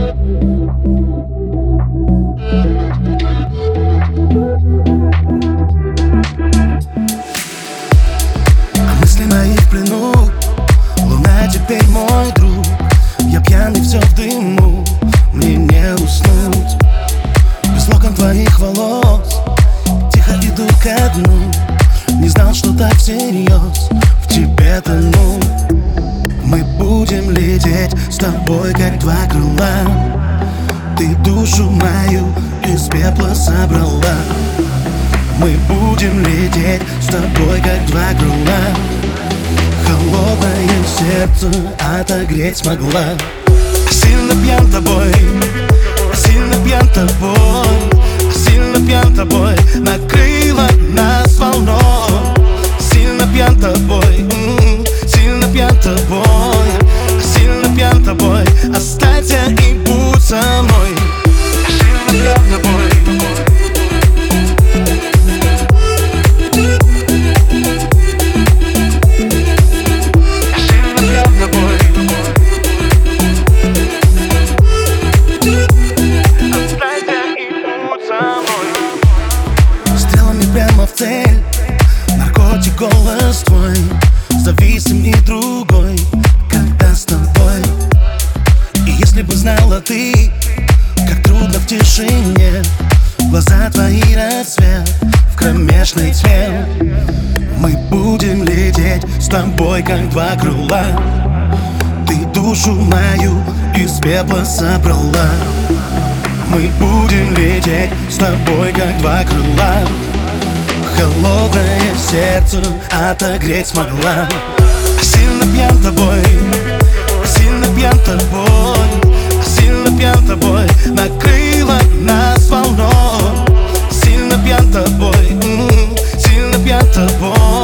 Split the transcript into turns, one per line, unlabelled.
Мысли мои в плену, луна теперь мой друг. Я пьяный, все в дыму, мне не уснуть. Без локон твоих волос тихо иду ко дну. Не знал, что так всерьез в тебе тону. Мы будем лететь с тобой, как два крыла. Ты душу мою из пепла собрала. Мы будем лететь с тобой, как два крыла. Холодное сердце отогреть смогла. Сильно пьян тобой, сильно пьян тобой, сильно пьян тобой, накрыла нас волной. Сильно пьян тобой, сильно пьян тобой, сильно пьян тобой, останься и будь со мной. Сильно пьян тобой. Прямо в цель, наркотик, голос твой, зависим и другой, когда с тобой. И если бы знала ты, как трудно в тишине, глаза твои рассвет в кромешной тьме. Мы будем лететь с тобой, как два крыла. Ты душу мою из пепла собрала. Мы будем лететь с тобой, как два крыла. Холодное сердце отогреть смогла. Сильно пьян тобой, сильно пьян тобой, сильно пьян тобой, накрыла нас волной. Сильно пьян тобой, сильно пьян тобой.